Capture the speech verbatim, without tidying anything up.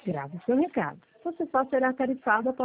Grave o seu recado. Você só será tarifado